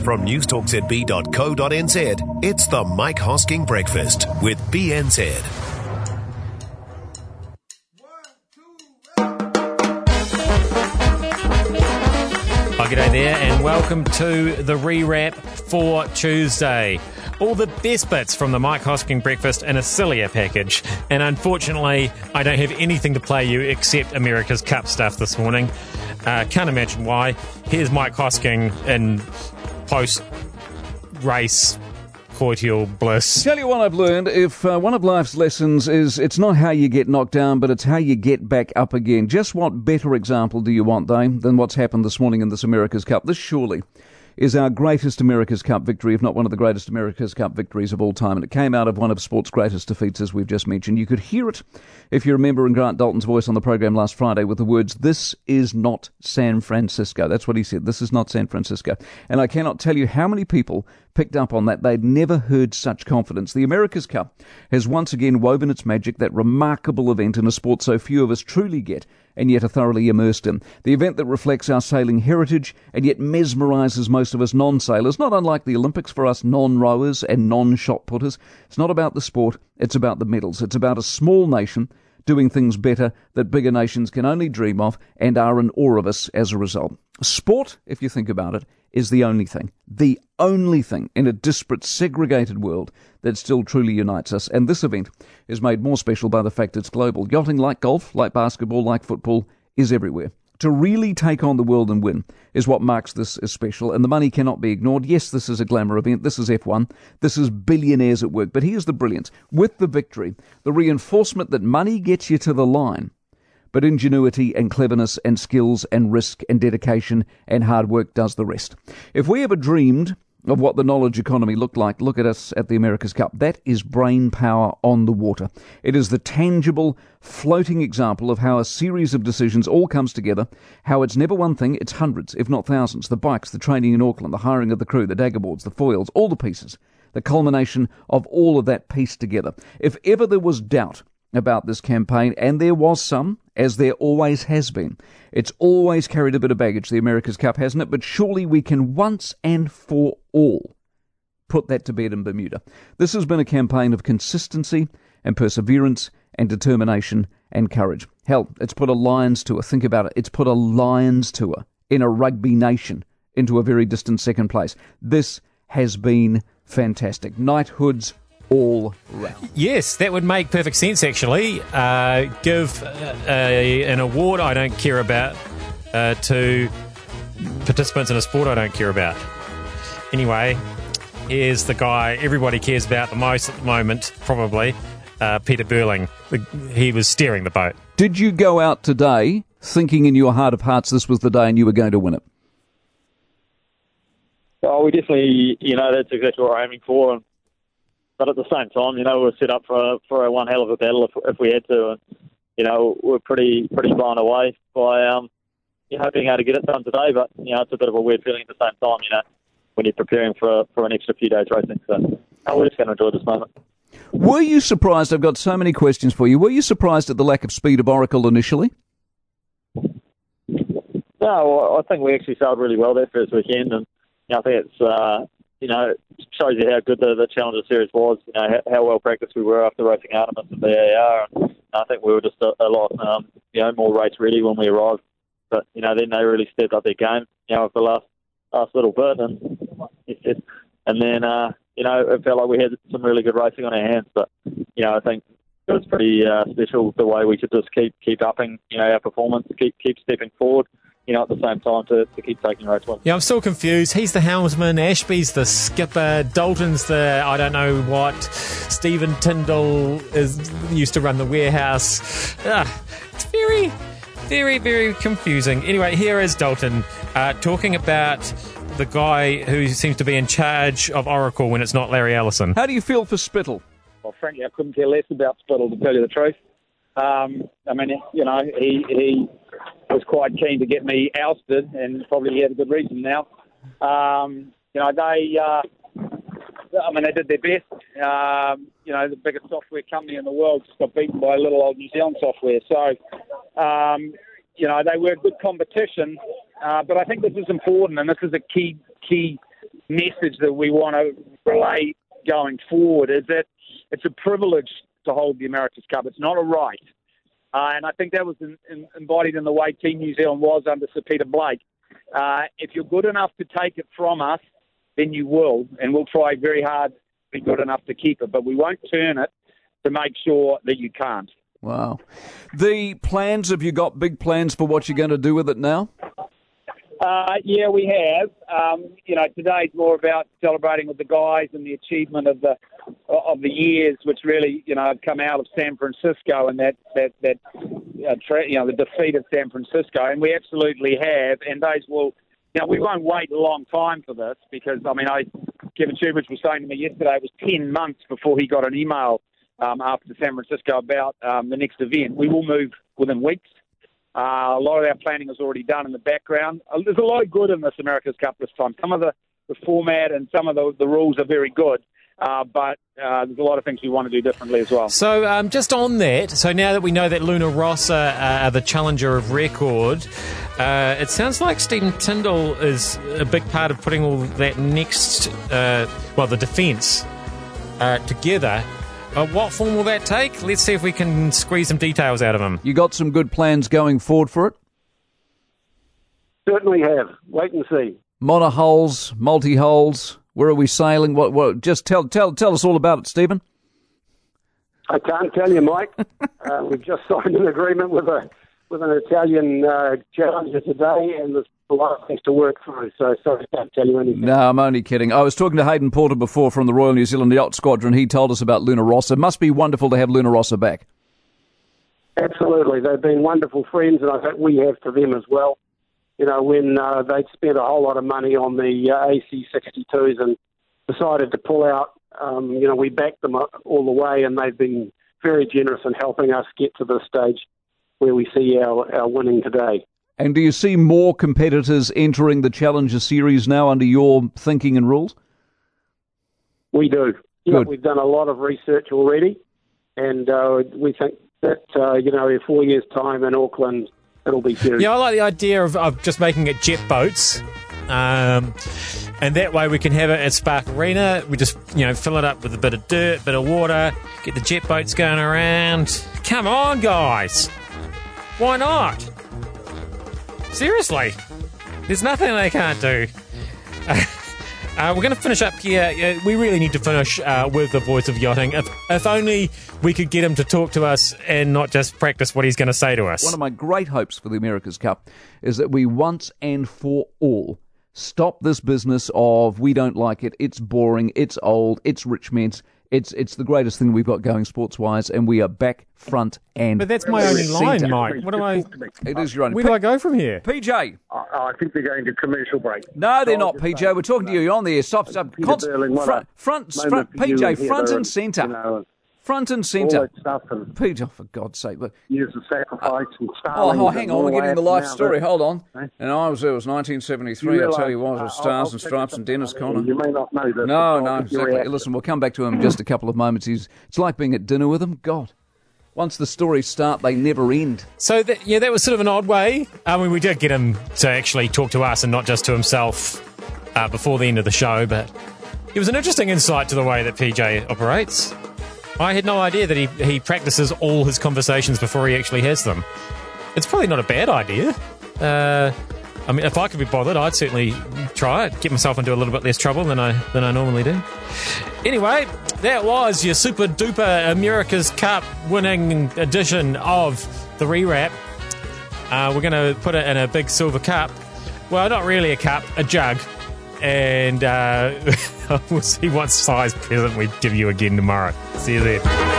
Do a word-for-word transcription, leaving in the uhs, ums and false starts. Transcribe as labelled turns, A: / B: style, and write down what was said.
A: From newstalk z b dot co dot n z, it's the Mike Hosking Breakfast with B N Z.
B: Oh, g'day there, and welcome to the rewrap for Tuesday. All the best bits from the Mike Hosking Breakfast in a sillier package. And unfortunately, I don't have anything to play you except America's Cup stuff this morning. Uh, can't imagine why. Here's Mike Hosking in post-race cordial bliss.
C: Tell you what I've learned, if uh, one of life's lessons is it's not how you get knocked down, but it's how you get back up again. Just what better example do you want, though, than what's happened this morning in this America's Cup? This surely is our greatest America's Cup victory, if not one of the greatest America's Cup victories of all time. And it came out of one of sport's greatest defeats, as we've just mentioned. You could hear it, if you remember, in Grant Dalton's voice on the program last Friday with the words, "This is not San Francisco." That's what he said. This is not San Francisco. And I cannot tell you how many people picked up on that. They'd never heard such confidence. The America's Cup has once again woven its magic, that remarkable event in a sport so few of us truly get and yet are thoroughly immersed in. The event that reflects our sailing heritage and yet mesmerises most of us non-sailors, not unlike the Olympics for us non-rowers and non-shot putters. It's not about the sport, it's about the medals. It's about a small nation doing things better that bigger nations can only dream of and are in awe of us as a result. Sport, if you think about it, is the only thing, the only thing in a disparate, segregated world that still truly unites us. And this event is made more special by the fact it's global. Yachting, like golf, like basketball, like football, is everywhere. To really take on the world and win is what marks this as special, and the money cannot be ignored. Yes, this is a glamour event. This is F one. This is billionaires at work. But here's the brilliance. With the victory, the reinforcement that money gets you to the line, but ingenuity and cleverness and skills and risk and dedication and hard work does the rest. If we ever dreamed of what the knowledge economy looked like, look at us at the America's Cup. That is brain power on the water. It is the tangible, floating example of how a series of decisions all comes together, how it's never one thing, it's hundreds, if not thousands. The bikes, the training in Auckland, the hiring of the crew, the dagger boards, the foils, all the pieces. The culmination of all of that pieced together. If ever there was doubt about this campaign, and there was some, as there always has been. It's always carried a bit of baggage, the America's Cup, hasn't it? But surely we can once and for all put that to bed in Bermuda. This has been a campaign of consistency and perseverance and determination and courage. Hell, it's put a Lions tour, think about it, it's put a Lions tour in a rugby nation into a very distant second place. This has been fantastic. Knighthoods all round.
B: Yes, that would make perfect sense, actually. Uh, give uh, a, an award I don't care about uh, to participants in a sport I don't care about. Anyway, here's the guy everybody cares about the most at the moment, probably, uh, Peter Burling. He was steering the boat.
C: Did you go out today thinking in your heart of hearts this was the day and you were going to win it?
D: Oh, we definitely, you know, that's exactly what we're aiming for. And But at the same time, you know, we're set up for a, for a one hell of a battle if, if we had to. And, you know, we're pretty pretty blown away by, um, you know, being able to get it done today. But, you know, it's a bit of a weird feeling at the same time, you know, when you're preparing for, for an extra few days racing. So oh, we're just going to enjoy this moment.
C: Were you surprised? I've got so many questions for you. Were you surprised at the lack of speed of Oracle initially?
D: No, I think we actually sailed really well there first weekend. And, you know, I think it's... Uh, You know, it shows you how good the, the Challenger Series was, you know, how, how well practiced we were after racing Artemis and B A R. And I think we were just a, a lot, um, you know, more race ready when we arrived. But, you know, then they really stepped up their game, you know, for the last, last little bit. And, and then, uh, you know, it felt like we had some really good racing on our hands. But, you know, I think it was pretty uh, special the way we could just keep keep upping, you know, our performance, keep keep stepping forward, you know, at the same time to, to keep taking race wins.
B: Yeah, I'm still confused. He's the helmsman, Ashby's the skipper, Dalton's the I don't know what, Stephen Tyndall is used to run the warehouse. Ah, it's very, very, very confusing. Anyway, here is Dalton uh, talking about the guy who seems to be in charge of Oracle when it's not Larry Ellison.
C: How do you feel for Spittle?
E: Well, frankly, I couldn't care less about Spittle, to tell you the truth. Um, I mean, you know, he he was quite keen to get me ousted, and probably he had a good reason now. Um, you know, they, uh, I mean, they did their best. Um, you know, the biggest software company in the world just got beaten by a little old New Zealand software. So, um, you know, they were good competition, uh, but I think this is important, and this is a key key message that we want to relay going forward is that it's a privilege to hold the America's Cup. It's not a right. Uh, and I think that was in, in, embodied in the way Team New Zealand was under Sir Peter Blake. Uh, if you're good enough to take it from us, then you will, and we'll try very hard to be good enough to keep it. But we won't turn it to make sure that you can't.
C: Wow. The plans, have you got big plans for what you're going to do with it now?
E: Uh, yeah, we have. Um, you know, today's more about celebrating with the guys and the achievement of the of the years, which really, you know, come out of San Francisco and that that that uh, tra- you know the defeat of San Francisco, and we absolutely have. And those will, you know, we won't wait a long time for this because I mean, I Kevin Shoebridge was saying to me yesterday it was ten months before he got an email um, after San Francisco about um, the next event. We will move within weeks. Uh, a lot of our planning is already done in the background. Uh, there's a lot of good in this America's Cup this time. Some of the, the format and some of the, the rules are very good, uh, but uh, there's a lot of things we want to do differently as well.
B: So um, just on that, so now that we know that Luna Rossa are the challenger of record, uh, it sounds like Stephen Tindall is a big part of putting all that next, uh, well, the defence uh, together. Uh, what form will that take? Let's see if we can squeeze some details out of him.
C: You got some good plans going forward for it?
F: Certainly have. Wait and see.
C: Monohulls, multi-hulls, where are we sailing? What? What? Just tell tell tell us all about it, Stephen.
F: I can't tell you, Mike. uh, we've just signed an agreement with a with an Italian uh, challenger today, and there's a lot of things to work through, so sorry I can't tell you anything.
C: No, I'm only kidding. I was talking to Hayden Porter before from the Royal New Zealand Yacht Squadron. He told us about Luna Rossa. It must be wonderful to have Luna Rossa back.
F: Absolutely. They've been wonderful friends, and I think we have to them as well. You know, when uh, they'd spent a whole lot of money on the uh, A C sixty-twos and decided to pull out, um, you know, we backed them all the way, and they've been very generous in helping us get to this stage where we see our, our winning today.
C: And do you see more competitors entering the Challenger Series now under your thinking and rules?
F: We do. Yeah,
C: Good.
F: we've done a lot of research already, and uh, we think that, uh, you know, in four years' time in Auckland, it'll be huge.
B: Yeah, I like the idea of, of just making it jet boats. Um, and that way we can have it at Spark Arena. We just, you know, fill it up with a bit of dirt, bit of water, get the jet boats going around. Come on, guys. Why not? Seriously, there's nothing they can't do. Uh, uh, we're going to finish up here. Uh, we really need to finish uh, with the voice of yachting. If, if only we could get him to talk to us and not just practice what he's going to say to us.
C: One of my great hopes for the America's Cup is that we once and for all stop this business of we don't like it, it's boring, it's old, it's rich men's. It's it's the greatest thing we've got going sports-wise, and we are back front and
B: But that's my only line, Mike. What do I...
C: It is your own.
B: Where do I go from here?
C: P J.
F: I, I think they're going to commercial break.
C: No, they're
F: So
C: not,
F: I'll
C: P
F: just
C: J.
F: say-
C: We're talking to you. You're on there. Stop, stop.
F: Peter
C: Const-
F: Burling, what
C: front,
F: a
C: front,
F: moment
C: front,
F: for
C: P
F: you
C: J,
F: here,
C: front
F: though,
C: and centre.
F: You know,
C: Front and
F: all
C: centre.
F: that stuff and
C: P J, for God's sake. Look.
F: years of sacrifice and
C: Oh,
F: starving.
C: oh, hang on, we're getting the life story. Hold on.
F: Eh?
C: And I was, it was nineteen seventy-three. I'll tell you what, it was Stars and Stripes and Dennis Conner.
F: You may not know this.
C: No,
F: but
C: no,
F: I'll give you a
C: exactly.
F: reaction.
C: Listen, we'll come back to him in just a couple of moments. He's, it's like being at dinner with him. God. Once the stories start, they never end.
B: So, that, yeah, that was sort of an odd way. I mean, we did get him to actually talk to us and not just to himself uh, before the end of the show, but it was an interesting insight to the way that P J operates. I had no idea that he, he practices all his conversations before he actually has them. It's probably not a bad idea. Uh, I mean, if I could be bothered, I'd certainly try it, get myself into a little bit less trouble than I than I normally do. Anyway, that was your super duper America's Cup winning edition of the rewrap. Uh, we're going to put it in a big silver cup. Well, not really a cup, a jug. And uh, we'll see what size present we give you again tomorrow. See you then.